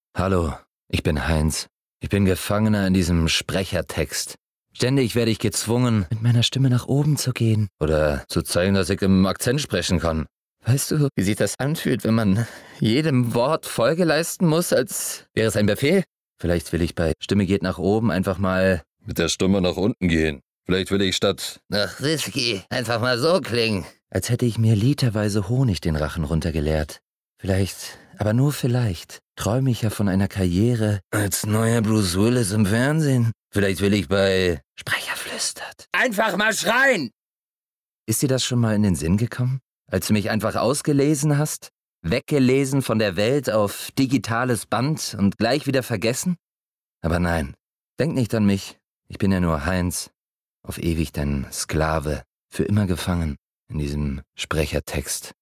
Hallo, ich bin Heinz. Ich bin Gefangener in diesem Sprechertext. Ständig werde ich gezwungen, mit meiner Stimme nach oben zu gehen oder zu zeigen, dass ich im Akzent sprechen kann. Weißt du, wie sich das anfühlt, wenn man jedem Wort Folge leisten muss, als wäre es ein Befehl? Vielleicht will ich bei Stimme geht nach oben einfach mal mit der Stimme nach unten gehen. Vielleicht will ich statt nach Whisky einfach mal so klingen. Als hätte ich mir literweise Honig den Rachen runtergeleert. Vielleicht, aber nur vielleicht, träume ich ja von einer Karriere als neuer Bruce Willis im Fernsehen. Vielleicht will ich bei Sprecher flüstert einfach mal schreien. Ist dir das schon mal in den Sinn gekommen? Als du mich einfach ausgelesen hast? Weggelesen von der Welt auf digitales Band und gleich wieder vergessen? Aber nein, denk nicht an mich. Ich bin ja nur Heinz. Auf ewig dein Sklave, für immer gefangen in diesem Sprechertext.